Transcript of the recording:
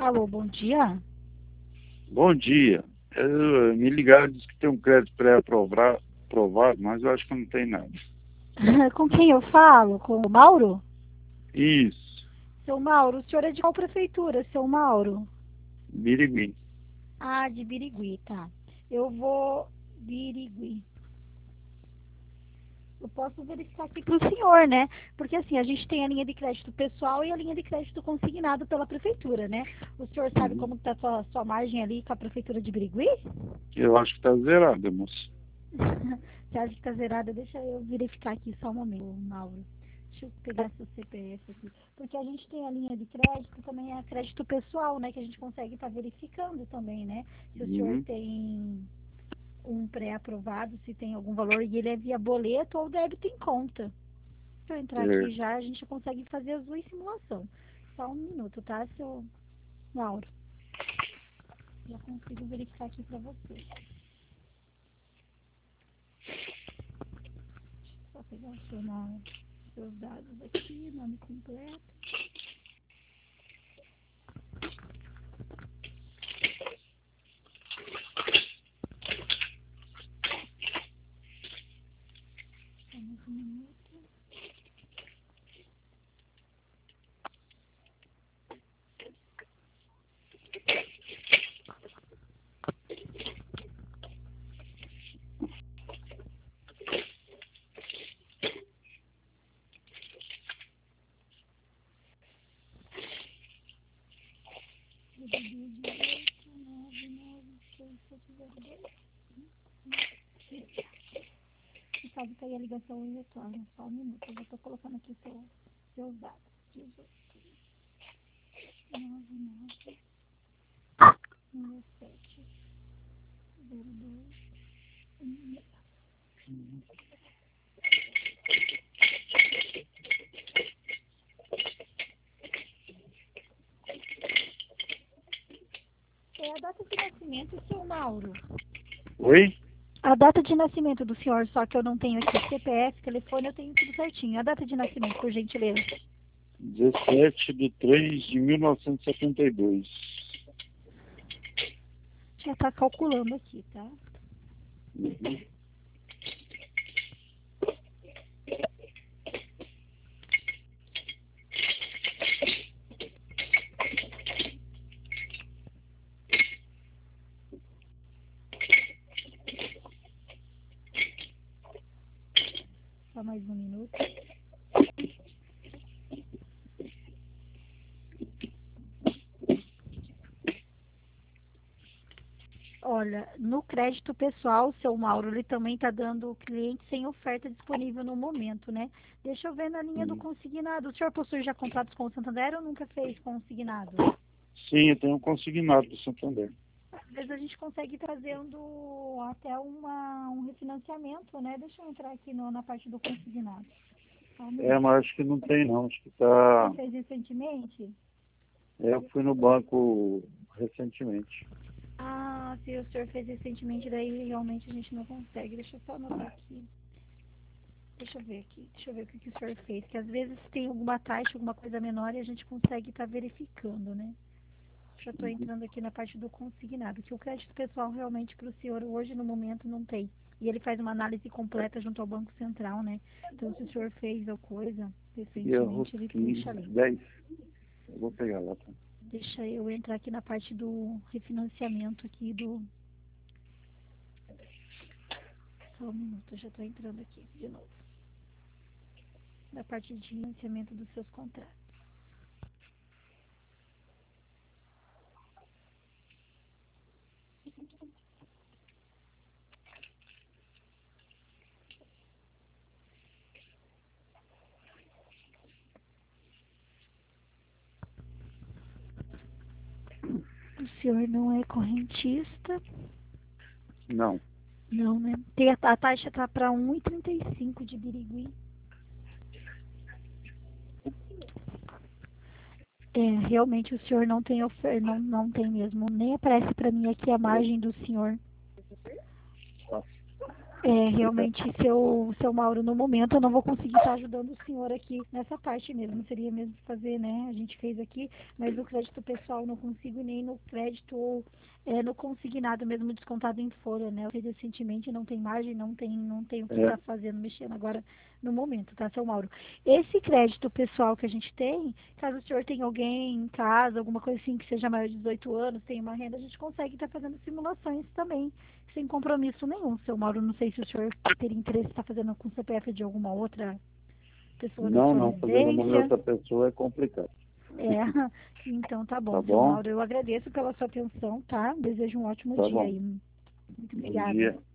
Alô, bom dia. Bom dia. Me ligaram, disse que tem um crédito pré-aprovado, mas eu acho que não tem nada. Com quem eu falo? Com o Mauro? Isso, Seu Mauro, o senhor é de qual prefeitura, seu Mauro? Birigui. Ah, de Birigui, tá. Eu vou. Birigui. Eu posso verificar aqui para o senhor, né? Porque assim, a gente tem a linha de crédito pessoal e a linha de crédito consignado pela prefeitura, né? O senhor sabe Uhum. como está a sua margem ali com a prefeitura de Birigui? Eu acho que está zerado, moço. Você acha que está zerada? Deixa eu verificar aqui só um momento, Mauro. Deixa eu pegar seu CPF aqui. Porque a gente tem a linha de crédito, também é crédito pessoal, né? Que a gente consegue estar verificando também, né? Se o senhor Uhum. tem um pré-aprovado, se tem algum valor, e ele é via boleto ou débito em conta. Se eu entrar aqui Certo. já, a gente consegue fazer as duas simulações. Só um minuto, tá, seu Mauro? Já consigo verificar aqui para você. Só pegar o seu nome, seus dados aqui, nome completo. Só mais um minuto. DDD 18 99670. E caso cair a ligação, eu retorno. Só um minuto. Eu já estou colocando aqui seus dados. 18 99 17 02 16. É a data de nascimento, seu Mauro. Oi? A data de nascimento do senhor, só que eu não tenho aqui CPF, telefone, eu tenho tudo certinho. A data de nascimento, por gentileza. 17/3/1972. Já está calculando aqui, tá? Uhum. Só mais um minuto. Olha, no crédito pessoal, o seu Mauro, ele também está dando o cliente sem oferta disponível no momento, né? Deixa eu ver na linha do Uhum. consignado. O senhor possui já contratos com o Santander ou nunca fez consignado? Sim, eu tenho um consignado do Santander. Às vezes a gente consegue ir trazendo até um refinanciamento, né? Deixa eu entrar aqui na parte do consignado. Só um minuto. Mas acho que não tem não. Acho que O senhor tá. fez recentemente? Eu fui no banco recentemente. Ah, se o senhor fez recentemente, daí realmente a gente não consegue. Deixa eu só anotar aqui. Deixa eu ver aqui. Deixa eu ver o que o senhor fez. Que às vezes tem alguma taxa, alguma coisa menor e a gente consegue estar verificando, né? Já estou Uhum. entrando aqui na parte do consignado, que o crédito pessoal realmente para o senhor hoje no momento não tem. E ele faz uma análise completa junto ao Banco Central, né? Então se o senhor fez alguma coisa E eu vou recentemente, ele puxa ali. 10. Eu vou pegar lá, tá? Deixa eu entrar aqui na parte do refinanciamento aqui do. Só um minuto, eu já estou entrando aqui de novo. Na parte de financiamento dos seus contratos. O senhor não é correntista? Não. Não, né? Tem a taxa tá para 1,35 de Birigui. É, realmente o senhor não tem não tem mesmo. Nem aparece para mim aqui a margem do senhor. Tá. Realmente, seu Mauro, no momento eu não vou conseguir estar ajudando o senhor aqui nessa parte mesmo. Seria mesmo fazer, né? A gente fez aqui, mas no crédito pessoal não consigo nem no crédito no consignado mesmo descontado em folha, né? Eu fiz recentemente, não tem margem, não tem o que estar fazendo, mexendo agora no momento, tá, seu Mauro? Esse crédito pessoal que a gente tem, caso o senhor tenha alguém em casa, alguma coisa assim que seja maior de 18 anos, tenha uma renda, a gente consegue estar fazendo simulações também sem compromisso nenhum, seu Mauro. Não sei se o senhor teria interesse em estar fazendo com o CPF de alguma outra pessoa da Não, sua não, fazer nome de residência. outra pessoa é complicado. É, então tá Tá bom, seu bom? Mauro. Eu agradeço pela sua atenção, tá? Desejo um ótimo Tá dia bom. aí. Muito Bom obrigada. dia.